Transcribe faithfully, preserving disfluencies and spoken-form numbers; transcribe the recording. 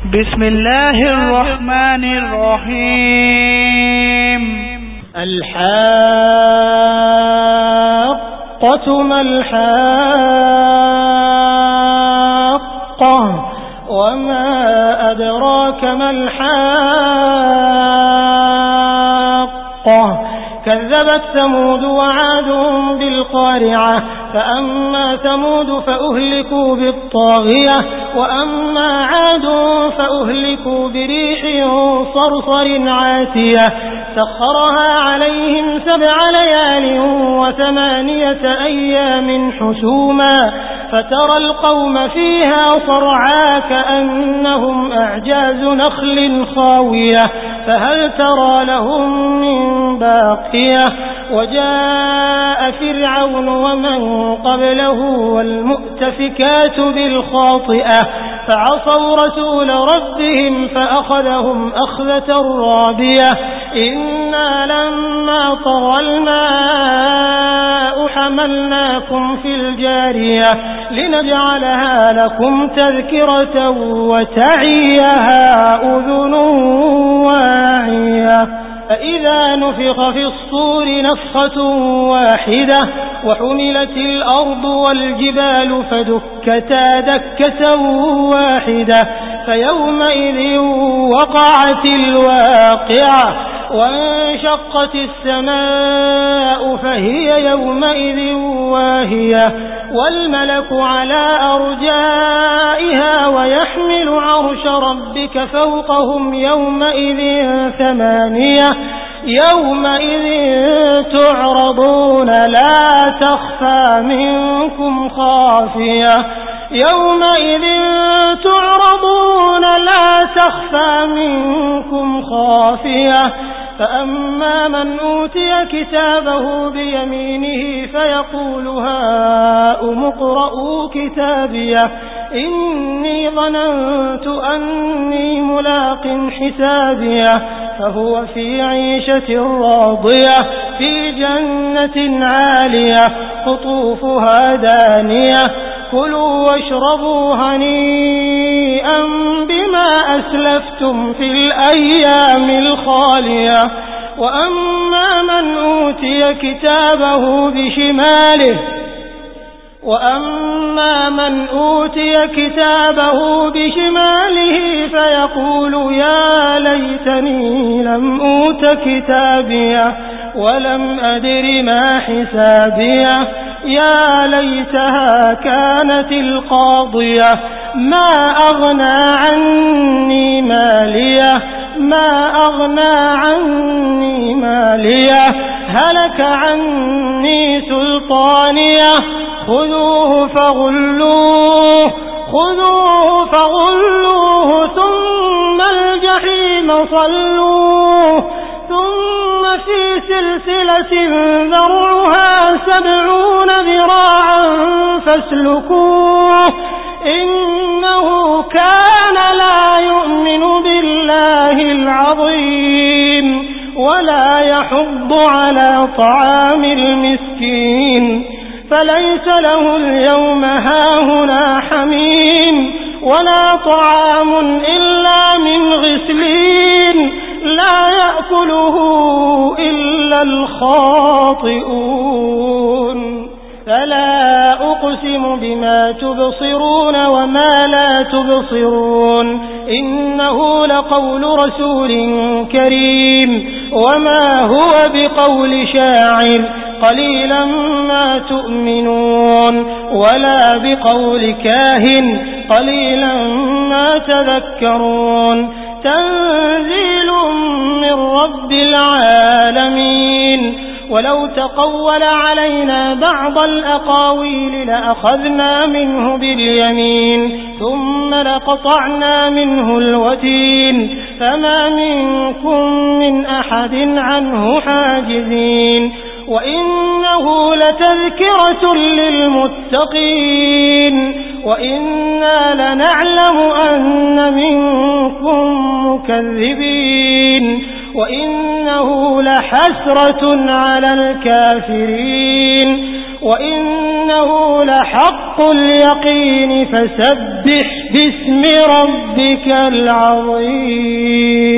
بسم الله الرحمن الرحيم. الحاقة ما الحاقة وما أدراك ما الحاقة كذبت ثمود وعاد بالقارعة فأما ثمود فأهلكوا بالطاغية وأما عاد فأهلكوا بريح صرصر عاتية سخرها عليهم سبع ليال وثمانية أيام حسوما فترى القوم فيها صرعا كأنهم أعجاز نخل خاوية فهل ترى لهم من باقية وجاء فرعون ومن قبله والمؤتفكات بالخاطئة فعصوا رسول ربهم فأخذهم أخذة رابية إنا لما طغى الماء حملناكم في الجارية لنجعلها لكم تذكرة وتعيها أذن واعية فإذا نفخ في الصور نفخة واحدة وحملت الأرض والجبال فدكتا دكة واحدة فيومئذ وقعت الواقعة وانشقت السماء فهي يومئذ واهية والملك على أرجائها ويحمل عرش ربك فوقهم يومئذ ثمانية يومئذ تعرضون لا تخفى منكم خافية يومئذ تعرضون لا تخفى منكم خافية فأما من أوتي كتابه بيمينه فيقول هاؤم اقرءوا كتابيه إني ظننت أني ملاق حسابيه فهو في عيشة راضية في جنة عالية قطوفها دانية كلوا واشربوا هنيئا بما أسلفتم في الأيام الخالية وأما من أوتي كتابه بشماله وأما من أوتي كتابه بشماله فيقول يا ليتني لم أوت كتابيه ولم أدر ما حسابيه يا ليتها كانت القاضية ما أغنى عني ماليه ما أغنى عني ماليه هلك عني سلطانيه خذوه فغلوه خذوه فغلوه ثم الجحيم صلوه ثم في سلسلة ذرعها سبعون ذراعا فاسلكوه إنه كان لا يؤمن بالله العظيم ولا يحض على طعام المسكين فليس له اليوم هاهنا حميم ولا طعام إلا من غسلين لا يأكله إلا الخاطئون فلا أقسم بما تبصرون وما لا تبصرون إنه لقول رسول كريم وما هو بقول شاعر قليلا ما تؤمنون ولا بقول كاهن قليلا ما تذكرون تنزيل من رب العالمين ولو تقول علينا بعض الأقاويل لأخذنا منه باليمين ثم لقطعنا منه الوتين فما منكم من أحد عنه حاجزين وإنه لتذكرة للمتقين وإنا لنعلم أن منكم مكذبين وإنه لحسرة على الكافرين وإنه لحق حق اليقين فسبح باسم ربك العظيم.